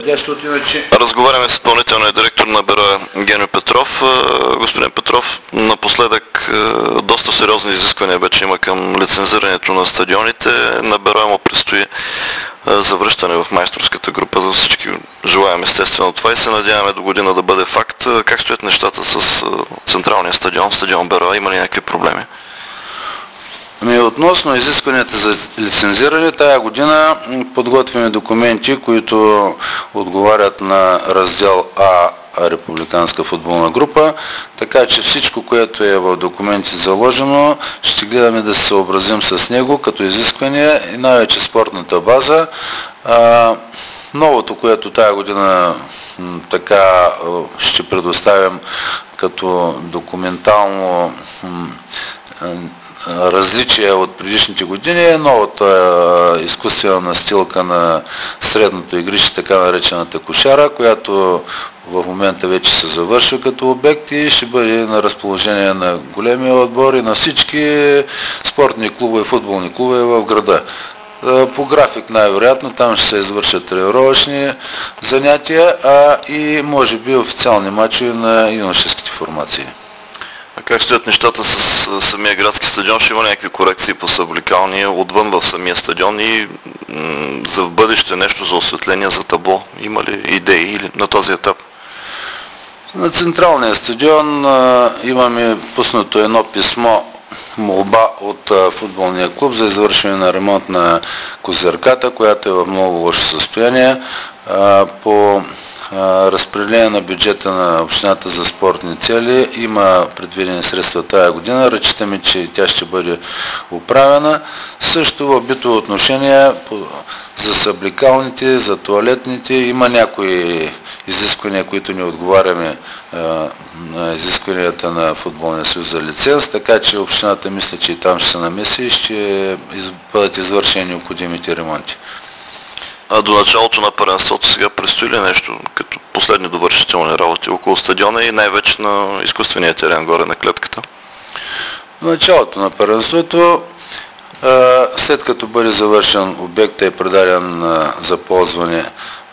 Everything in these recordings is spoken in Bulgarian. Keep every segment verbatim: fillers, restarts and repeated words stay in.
Разговаряме с изпълнителния директор на бюро Геньо Петров. Господин Петров, напоследък доста сериозни изисквания вече има към лицензирането на стадионите. На бюро му предстои завръщане в майсторската група. За всички желаем естествено това и се надяваме до година да бъде факт. Как стоят нещата с централния стадион, стадион Бероя? Има ли някакви проблеми? Ами, относно изискванията за лицензиране, тая година подготвяме документи, които отговарят на раздел А Републиканска футболна група, така че всичко, което е в документите заложено, ще гледаме да се съобразим с него като изисквания и най-вече спортната база. А, новото, което тая година така ще предоставим като документално различие от предишните години е новата изкуствена настилка на средното игрище, така наречената кошара, която в момента вече се завършва като обект и ще бъде на разположение на големия отбор и на всички спортни клубове, футболни клубове в града. По график най-вероятно там ще се извършат тренировъчни занятия, а и може би официални мачове на юношеските формации. А как стоят нещата с самия градски стадион? Ще има някакви корекции по събликални отвън в самия стадион и за в бъдеще нещо за осветление, за табло? Има ли идеи или на този етап? На централния стадион а, имаме пуснато едно писмо, молба от а, футболния клуб за извършване на ремонт на козирката, която е в много лошо състояние. А, по разпределение на бюджета на общината за спортни цели има предвидени средства тая година. Разчитаме, че тя ще бъде оправена. Също в битово отношение за събликалните, за туалетните има някои изисквания, които не отговаряме на изискванията на Футболния съюз за лиценз, така че общината мисля, че и там ще се намеси и ще бъдат извършени необходимите ремонти. А до началото на първенството сега предстои ли нещо като последни довършителни работи около стадиона и най-вече на изкуствения терен горе на клетката? До началото на първенството, след като бъде завършен обекта и предаден за ползване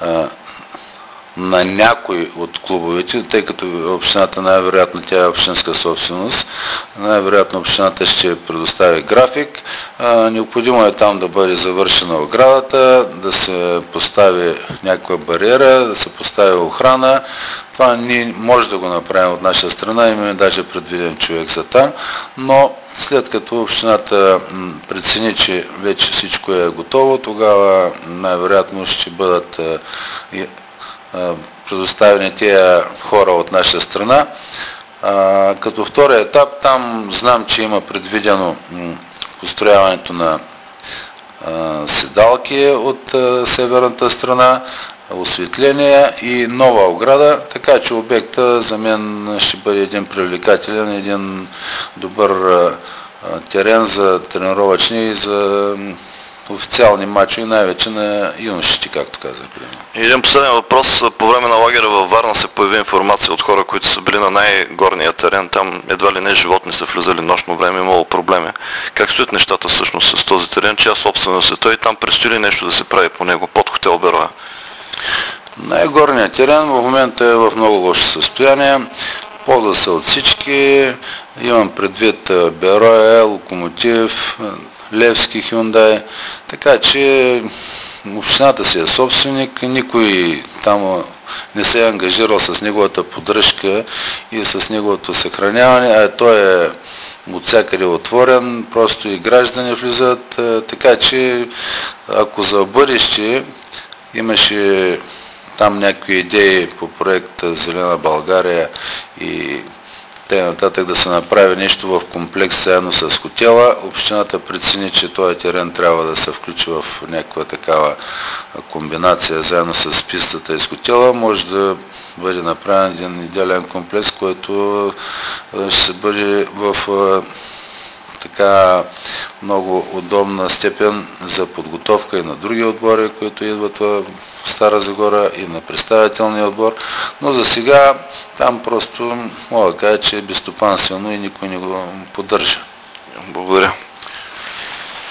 на някой от клубовете, тъй като общината най-вероятно тя е общинска собственост, най-вероятно общината ще предостави график. Необходимо е там да бъде завършена оградата, да се постави някаква бариера, да се постави охрана. Това ние може да го направим от наша страна, имаме даже предвиден човек за там, но след като общината прецени, че вече всичко е готово, тогава най-вероятно ще бъдат предоставени тия хора от наша страна. А, като втория етап, там знам, че има предвидено построяването на а, седалки от а, северната страна, осветление и нова ограда, така че обекта за мен ще бъде един привлекателен, един добър а, терен за тренировъчни и за официални мачове, най-вече на юношите, както казах. Един последен въпрос. По време на лагера във Варна се появи информация от хора, които са били на най-горния терен. Там едва ли не животни са влизали нощно време, имало проблеми. Как стоят нещата всъщност с този терен, чия собственост е той и там предстои ли нещо да се прави по него под хотел Бероя? Най-горният терен в момента е в много лошо състояние. Ползва се от всички. Имам предвид Бероя, Локомотив, Левски, Хюндай, така че общината си е собственик, никой там не се е ангажирал с неговата поддръжка и с неговото съхраняване, а той е от всякъде отворен, просто и граждани влизат, така че ако за бъдеще имаше там някакви идеи по проекта Зелена България и те нататък да се направи нещо в комплекс заедно с хотела. Общината прецени, че този терен трябва да се включи в някаква такава комбинация заедно с пистата и с хотела. Може да бъде направен един идеален комплекс, който ще бъде в така много удобна степен за подготовка и на други отбори, които идват в Стара Загора и на представителния отбор, но за сега там просто мога да кажа, че е безстопанствено и никой не го поддържа. Благодаря.